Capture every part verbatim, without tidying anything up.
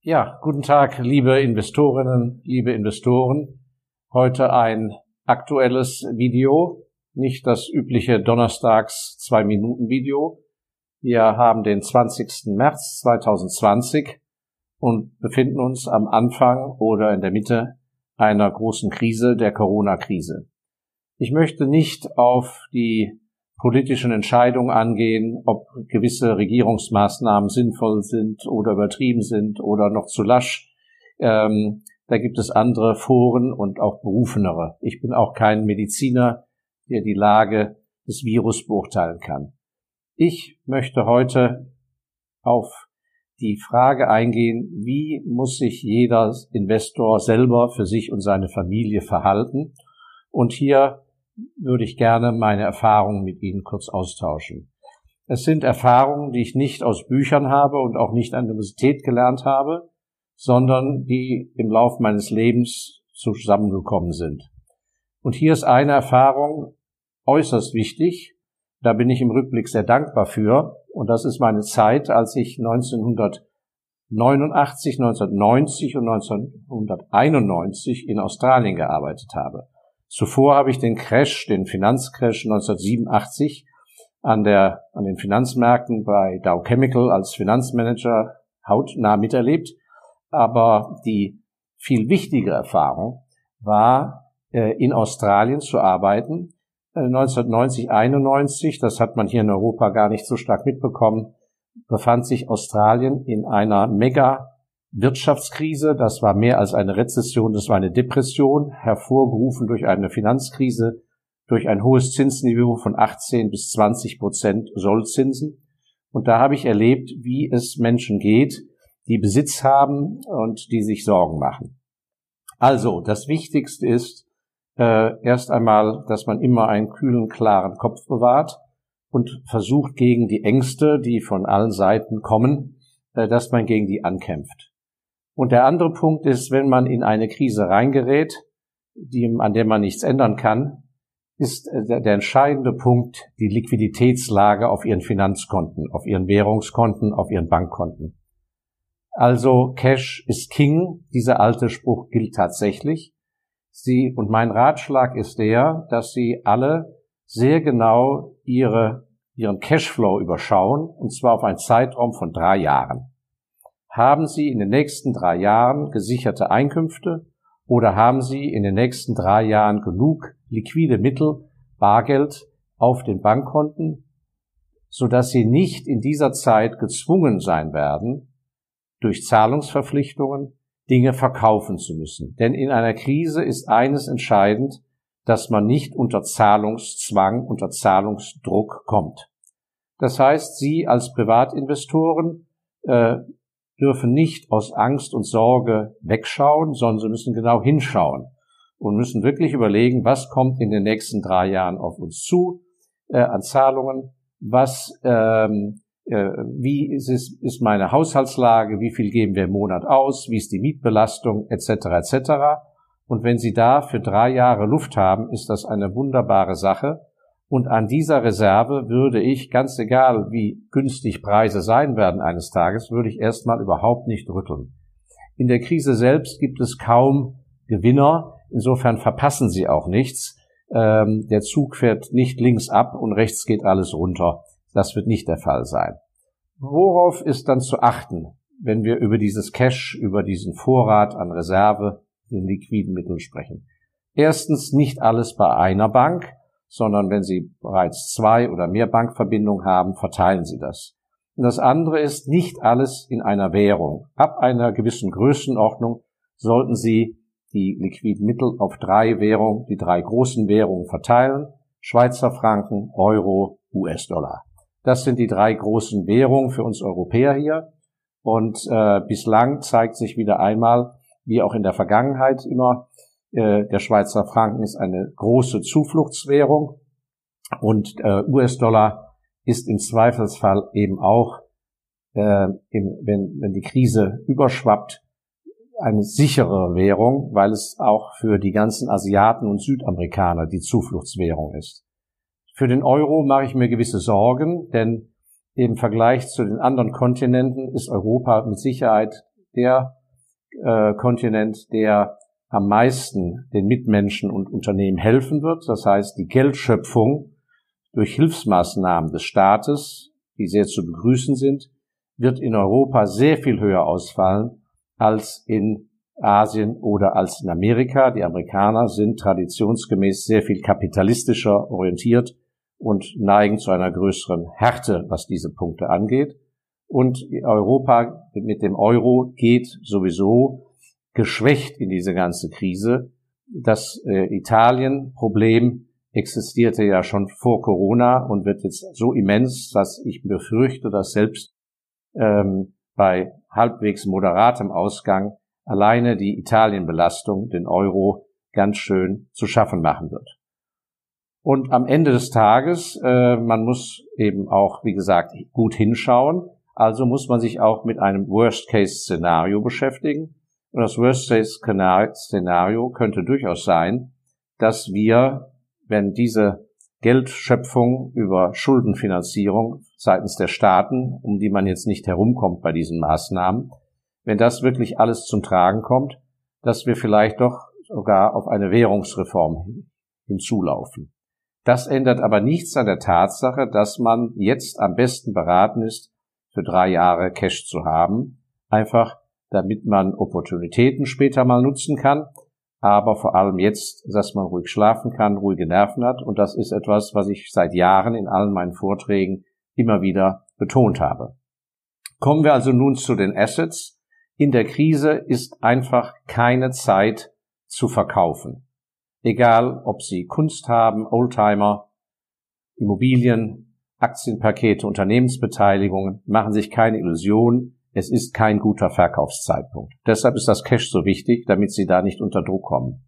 Ja, guten Tag, liebe Investorinnen, liebe Investoren. Heute ein aktuelles Video, nicht das übliche Donnerstags zwei Minuten Video. Wir haben den zwanzigsten März zweitausendzwanzig und befinden uns am Anfang oder in der Mitte einer großen Krise, der Corona-Krise. Ich möchte nicht auf die politischen Entscheidungen angehen, ob gewisse Regierungsmaßnahmen sinnvoll sind oder übertrieben sind oder noch zu lasch. Ähm, da gibt es andere Foren und auch berufenere. Ich bin auch kein Mediziner, der die Lage des Virus beurteilen kann. Ich möchte heute auf die Frage eingehen, wie muss sich jeder Investor selber für sich und seine Familie verhalten? Und hier würde ich gerne meine Erfahrungen mit Ihnen kurz austauschen. Es sind Erfahrungen, die ich nicht aus Büchern habe und auch nicht an der Universität gelernt habe, sondern die im Laufe meines Lebens zusammengekommen sind. Und hier ist eine Erfahrung äußerst wichtig, da bin ich im Rückblick sehr dankbar für, und das ist meine Zeit, als ich neunzehnhundertneunundachtzig, neunzehnhundertneunzig und neunzehnhunderteinundneunzig in Australien gearbeitet habe. Zuvor habe ich den Crash, den Finanzcrash neunzehnhundertsiebenundachtzig an der, an den Finanzmärkten bei Dow Chemical als Finanzmanager hautnah miterlebt. Aber die viel wichtige Erfahrung war, in Australien zu arbeiten. neunzehnhundertneunzig, einundneunzig, das hat man hier in Europa gar nicht so stark mitbekommen, befand sich Australien in einer mega Wirtschaftskrise. Das war mehr als eine Rezession, das war eine Depression, hervorgerufen durch eine Finanzkrise, durch ein hohes Zinsniveau von achtzehn bis zwanzig Prozent Sollzinsen. Und da habe ich erlebt, wie es Menschen geht, die Besitz haben und die sich Sorgen machen. Also, das Wichtigste ist äh, erst einmal, dass man immer einen kühlen, klaren Kopf bewahrt und versucht, gegen die Ängste, die von allen Seiten kommen, äh, dass man gegen die ankämpft. Und der andere Punkt ist, wenn man in eine Krise reingerät, die, an der man nichts ändern kann, ist der, der entscheidende Punkt die Liquiditätslage auf Ihren Finanzkonten, auf Ihren Währungskonten, auf Ihren Bankkonten. Also Cash ist King, dieser alte Spruch gilt tatsächlich. Sie, und mein Ratschlag ist der, dass Sie alle sehr genau Ihre, Ihren Cashflow überschauen, und zwar auf einen Zeitraum von drei Jahren. Haben Sie in den nächsten drei Jahren gesicherte Einkünfte oder haben Sie in den nächsten drei Jahren genug liquide Mittel, Bargeld auf den Bankkonten, sodass Sie nicht in dieser Zeit gezwungen sein werden, durch Zahlungsverpflichtungen Dinge verkaufen zu müssen. Denn in einer Krise ist eines entscheidend, dass man nicht unter Zahlungszwang, unter Zahlungsdruck kommt. Das heißt, Sie als Privatinvestoren äh, dürfen nicht aus Angst und Sorge wegschauen, sondern sie müssen genau hinschauen und müssen wirklich überlegen, was kommt in den nächsten drei Jahren auf uns zu äh, an Zahlungen, was, ähm, äh, wie ist, es, ist meine Haushaltslage, wie viel geben wir im Monat aus, wie ist die Mietbelastung, et cetera et cetera. Und wenn Sie da für drei Jahre Luft haben, ist das eine wunderbare Sache. Und an dieser Reserve würde ich, ganz egal wie günstig Preise sein werden eines Tages, würde ich erstmal überhaupt nicht rütteln. In der Krise selbst gibt es kaum Gewinner, insofern verpassen Sie auch nichts. Ähm, der Zug fährt nicht links ab und rechts geht alles runter. Das wird nicht der Fall sein. Worauf ist dann zu achten, wenn wir über dieses Cash, über diesen Vorrat an Reserve, den liquiden Mitteln sprechen? Erstens, nicht alles bei einer Bank, sondern wenn Sie bereits zwei oder mehr Bankverbindungen haben, verteilen Sie das. Und das andere ist, nicht alles in einer Währung. Ab einer gewissen Größenordnung sollten Sie die liquiden Mittel auf drei Währungen, die drei großen Währungen verteilen: Schweizer Franken, Euro, U S-Dollar. Das sind die drei großen Währungen für uns Europäer hier. Und äh, bislang zeigt sich wieder einmal, wie auch in der Vergangenheit immer, der Schweizer Franken ist eine große Zufluchtswährung und äh, U S-Dollar ist im Zweifelsfall eben auch, äh, im, wenn, wenn die Krise überschwappt, eine sichere Währung, weil es auch für die ganzen Asiaten und Südamerikaner die Zufluchtswährung ist. Für den Euro mache ich mir gewisse Sorgen, denn im Vergleich zu den anderen Kontinenten ist Europa mit Sicherheit der äh, Kontinent, der am meisten den Mitmenschen und Unternehmen helfen wird. Das heißt, die Geldschöpfung durch Hilfsmaßnahmen des Staates, die sehr zu begrüßen sind, wird in Europa sehr viel höher ausfallen als in Asien oder als in Amerika. Die Amerikaner sind traditionsgemäß sehr viel kapitalistischer orientiert und neigen zu einer größeren Härte, was diese Punkte angeht. Und Europa mit dem Euro geht sowieso geschwächt in diese ganze Krise. Das äh, Italien-Problem existierte ja schon vor Corona und wird jetzt so immens, dass ich befürchte, dass selbst ähm, bei halbwegs moderatem Ausgang alleine die Italien-Belastung den Euro ganz schön zu schaffen machen wird. Und am Ende des Tages, äh, man muss eben auch, wie gesagt, gut hinschauen. Also muss man sich auch mit einem Worst-Case-Szenario beschäftigen. Und das Worst-Case-Szenario könnte durchaus sein, dass wir, wenn diese Geldschöpfung über Schuldenfinanzierung seitens der Staaten, um die man jetzt nicht herumkommt bei diesen Maßnahmen, wenn das wirklich alles zum Tragen kommt, dass wir vielleicht doch sogar auf eine Währungsreform hinzulaufen. Das ändert aber nichts an der Tatsache, dass man jetzt am besten beraten ist, für drei Jahre Cash zu haben, einfach damit man Opportunitäten später mal nutzen kann, aber vor allem jetzt, dass man ruhig schlafen kann, ruhige Nerven hat, und das ist etwas, was ich seit Jahren in allen meinen Vorträgen immer wieder betont habe. Kommen wir also nun zu den Assets. In der Krise ist einfach keine Zeit zu verkaufen. Egal, ob Sie Kunst haben, Oldtimer, Immobilien, Aktienpakete, Unternehmensbeteiligungen, machen sich keine Illusion, es ist kein guter Verkaufszeitpunkt. Deshalb ist das Cash so wichtig, damit Sie da nicht unter Druck kommen.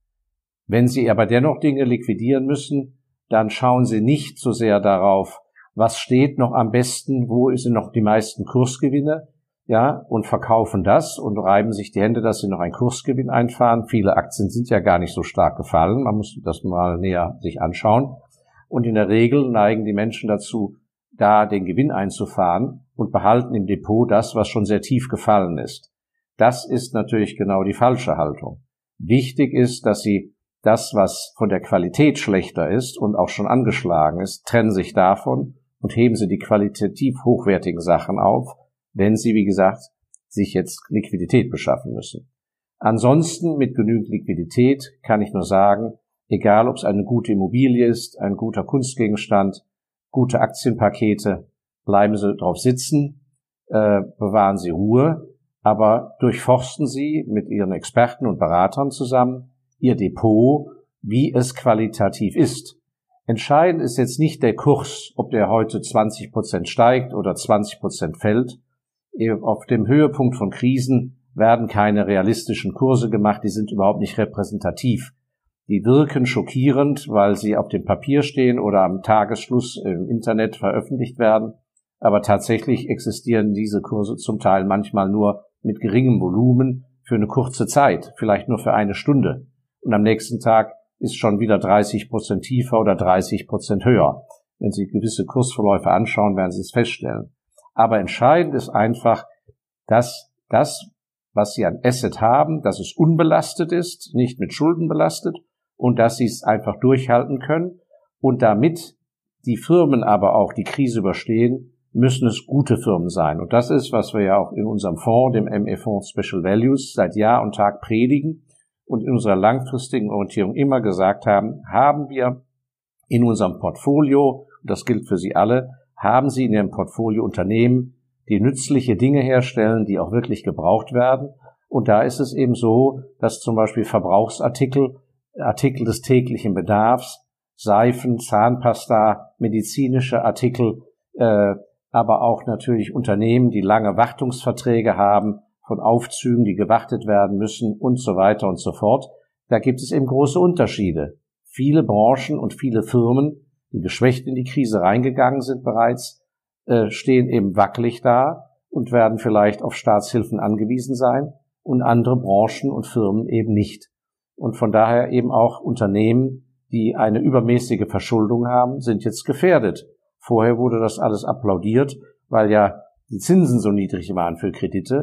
Wenn Sie aber dennoch Dinge liquidieren müssen, dann schauen Sie nicht so sehr darauf, was steht noch am besten, wo sind noch die meisten Kursgewinne, ja, und verkaufen das und reiben sich die Hände, dass Sie noch einen Kursgewinn einfahren. Viele Aktien sind ja gar nicht so stark gefallen, man muss das mal näher sich anschauen. Und in der Regel neigen die Menschen dazu, da den Gewinn einzufahren und behalten im Depot das, was schon sehr tief gefallen ist. Das ist natürlich genau die falsche Haltung. Wichtig ist, dass Sie das, was von der Qualität schlechter ist und auch schon angeschlagen ist, trennen sich davon und heben Sie die qualitativ hochwertigen Sachen auf, wenn Sie, wie gesagt, sich jetzt Liquidität beschaffen müssen. Ansonsten mit genügend Liquidität kann ich nur sagen, egal ob es eine gute Immobilie ist, ein guter Kunstgegenstand, gute Aktienpakete, bleiben Sie drauf sitzen, äh, bewahren Sie Ruhe, aber durchforsten Sie mit Ihren Experten und Beratern zusammen Ihr Depot, wie es qualitativ ist. Entscheidend ist jetzt nicht der Kurs, ob der heute zwanzig Prozent steigt oder zwanzig Prozent fällt. Auf dem Höhepunkt von Krisen werden keine realistischen Kurse gemacht, die sind überhaupt nicht repräsentativ. Die wirken schockierend, weil sie auf dem Papier stehen oder am Tagesschluss im Internet veröffentlicht werden. Aber tatsächlich existieren diese Kurse zum Teil manchmal nur mit geringem Volumen für eine kurze Zeit, vielleicht nur für eine Stunde. Und am nächsten Tag ist schon wieder dreißig Prozent tiefer oder dreißig Prozent höher. Wenn Sie gewisse Kursverläufe anschauen, werden Sie es feststellen. Aber entscheidend ist einfach, dass das, was Sie an Asset haben, dass es unbelastet ist, nicht mit Schulden belastet, und dass Sie es einfach durchhalten können. Und damit die Firmen aber auch die Krise überstehen, müssen es gute Firmen sein. Und das ist, was wir ja auch in unserem Fonds, dem M E-Fonds Special Values, seit Jahr und Tag predigen und in unserer langfristigen Orientierung immer gesagt haben, haben wir in unserem Portfolio, und das gilt für Sie alle, haben Sie in Ihrem Portfolio Unternehmen, die nützliche Dinge herstellen, die auch wirklich gebraucht werden. Und da ist es eben so, dass zum Beispiel Verbrauchsartikel, Artikel des täglichen Bedarfs, Seifen, Zahnpasta, medizinische Artikel, äh, aber auch natürlich Unternehmen, die lange Wartungsverträge haben, von Aufzügen, die gewartet werden müssen und so weiter und so fort. Da gibt es eben große Unterschiede. Viele Branchen und viele Firmen, die geschwächt in die Krise reingegangen sind bereits, äh, stehen eben wackelig da und werden vielleicht auf Staatshilfen angewiesen sein und andere Branchen und Firmen eben nicht. Und von daher eben auch Unternehmen, die eine übermäßige Verschuldung haben, sind jetzt gefährdet. Vorher wurde das alles applaudiert, weil ja die Zinsen so niedrig waren für Kredite.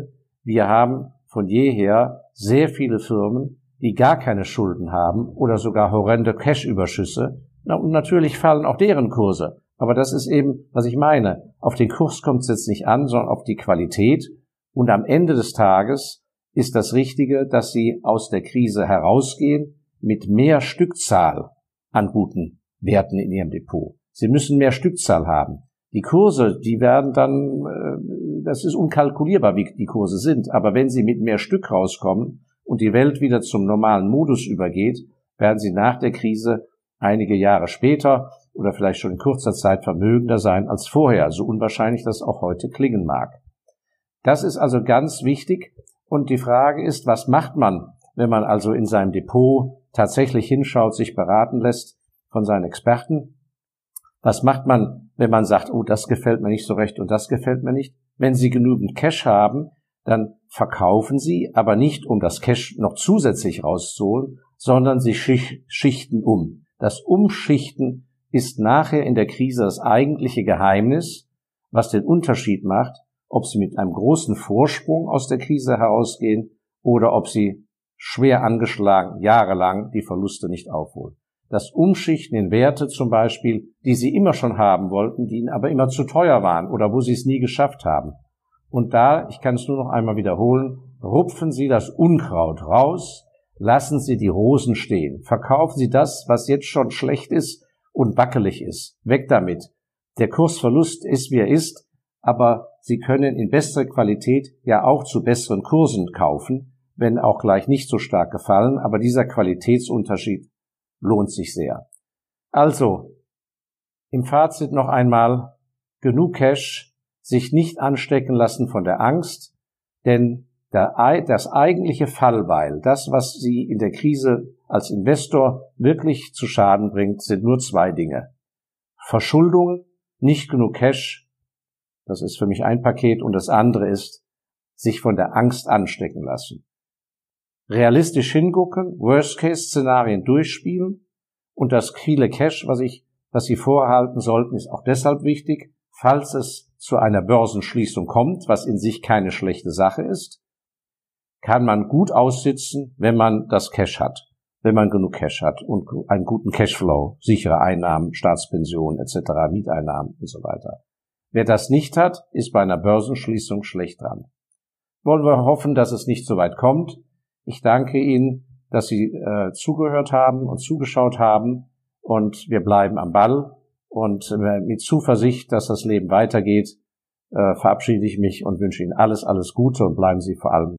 Wir haben von jeher sehr viele Firmen, die gar keine Schulden haben oder sogar horrende Cash-Überschüsse. Na, und natürlich fallen auch deren Kurse. Aber das ist eben, was ich meine. Auf den Kurs kommt es jetzt nicht an, sondern auf die Qualität. Und am Ende des Tages ist das Richtige, dass Sie aus der Krise herausgehen mit mehr Stückzahl an guten Werten in Ihrem Depot. Sie müssen mehr Stückzahl haben. Die Kurse, die werden dann, das ist unkalkulierbar, wie die Kurse sind. Aber wenn Sie mit mehr Stück rauskommen und die Welt wieder zum normalen Modus übergeht, werden Sie nach der Krise einige Jahre später oder vielleicht schon in kurzer Zeit vermögender sein als vorher, so unwahrscheinlich das auch heute klingen mag. Das ist also ganz wichtig. Und die Frage ist, was macht man, wenn man also in seinem Depot tatsächlich hinschaut, sich beraten lässt von seinen Experten? Was macht man, wenn man sagt, oh, das gefällt mir nicht so recht und das gefällt mir nicht? Wenn Sie genügend Cash haben, dann verkaufen Sie, aber nicht, um das Cash noch zusätzlich rauszuholen, sondern Sie schichten um. Das Umschichten ist nachher in der Krise das eigentliche Geheimnis, was den Unterschied macht, ob Sie mit einem großen Vorsprung aus der Krise herausgehen oder ob Sie schwer angeschlagen jahrelang die Verluste nicht aufholen. Das Umschichten in Werte zum Beispiel, die Sie immer schon haben wollten, die Ihnen aber immer zu teuer waren oder wo Sie es nie geschafft haben. Und da, ich kann es nur noch einmal wiederholen, rupfen Sie das Unkraut raus, lassen Sie die Rosen stehen. Verkaufen Sie das, was jetzt schon schlecht ist und wackelig ist. Weg damit. Der Kursverlust ist, wie er ist, aber Sie können in bessere Qualität ja auch zu besseren Kursen kaufen, wenn auch gleich nicht so stark gefallen, aber dieser Qualitätsunterschied lohnt sich sehr. Also, im Fazit noch einmal, genug Cash, sich nicht anstecken lassen von der Angst, denn das eigentliche Fallbeil, das, was Sie in der Krise als Investor wirklich zu Schaden bringt, sind nur zwei Dinge. Verschuldung, nicht genug Cash, das ist für mich ein Paket, und das andere ist, sich von der Angst anstecken lassen. Realistisch hingucken, Worst-Case-Szenarien durchspielen und das viele Cash, was ich, was Sie vorhalten sollten, ist auch deshalb wichtig, falls es zu einer Börsenschließung kommt, was in sich keine schlechte Sache ist, kann man gut aussitzen, wenn man das Cash hat, wenn man genug Cash hat und einen guten Cashflow, sichere Einnahmen, Staatspensionen et cetera, Mieteinnahmen und so weiter. Wer das nicht hat, ist bei einer Börsenschließung schlecht dran. Wollen wir hoffen, dass es nicht so weit kommt. Ich danke Ihnen, dass Sie äh, zugehört haben und zugeschaut haben, und wir bleiben am Ball. Und äh, mit Zuversicht, dass das Leben weitergeht, äh, verabschiede ich mich und wünsche Ihnen alles, alles Gute und bleiben Sie vor allem